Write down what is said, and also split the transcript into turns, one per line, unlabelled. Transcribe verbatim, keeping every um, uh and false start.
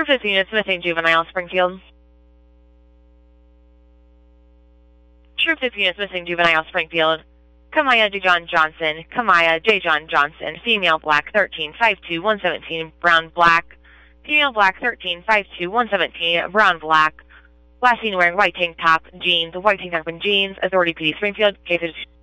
Troop fifteen units missing juvenile Springfield. Troop fifteen units missing juvenile Springfield. Kamaya J. John Johnson. Kamaya J. John Johnson. Female black thirteen five two one seventeen. Brown black. Female black thirteen five two one seventeen. Brown black. Last seen wearing white tank top, jeans, white tank top and jeans. Authority P D Springfield. Case